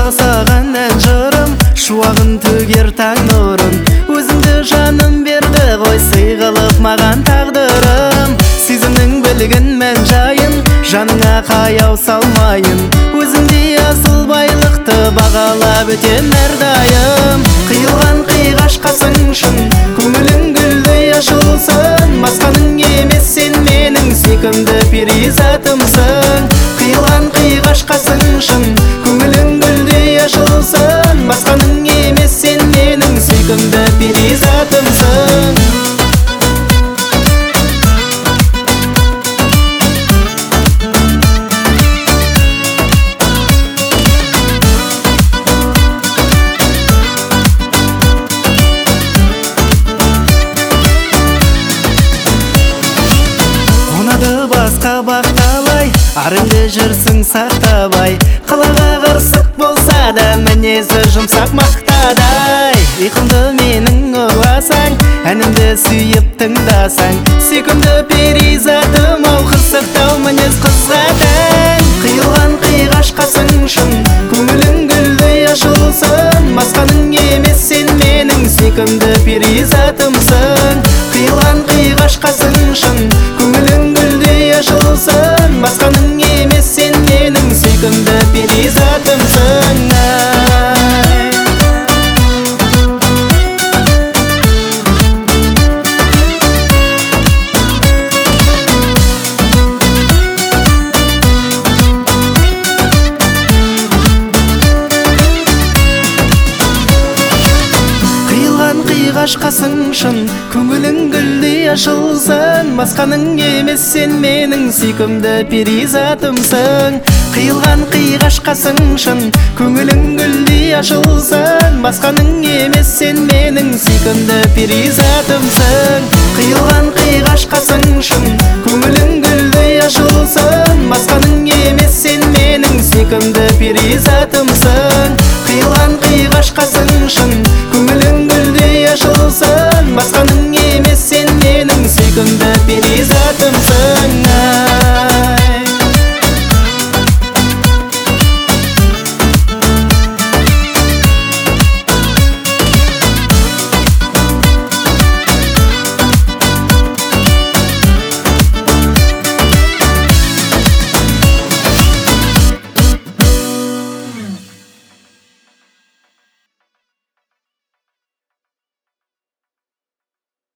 саған ән жырым, шуағын төгер таң нұрын. Өзіңді жаным берді ғой, сый қылып маған тағдырым. Сезімнің білгін мән жайын, жаныңа қаяу салмайын. Өзіңдей асыл байлықты бағалап өтем әрдайым. Қиылған қиғашқасың шын, көңілің гүлдей ашылсын. Басқаның емес, сен менің сүйкімді перизатымсың. Қиылған қиғашқасың шын, көңілің гүлдей ашылсын. Басқаның емес, сен менің сүйкімді перизатымсың. Басқа бақталай, арыңды жүрсің сақтабай. Қалаға қырсық болса да, мінезі жұмсақ мақтадай. Ұйқымды менің ұрласаң, әнімді сүйіп тыңдасаң. Сүйкімді перизатым ау, қырсықтау мінез қызға тән. Қиылған қиғашқасың шын, көңілің гүлдей ашылсын. Басқаның емес, сен менің сүйкімді перизатымсың. Қиылған қиғашқасың шын, көңілің гүлдей ашылсын. Басқаның емес, сен менің сүйкімді перизатымсың. Қиғашқасың шын, көңілің гүлдей ашылсын. Басқаның емес, сен менің сүйкімді перизатымсың. Қиылған қиғашқасың шын, көңілің гүлдей ашылсын. Басқаның емес, сен менің сүйкімді перизатымсың. Қиылған қиғашқасың шын, көңілің гүлдей ашылсын. Басқаның емес, сен менің сүйкімді перизатымсың. Қиылған қиғашқасың шын,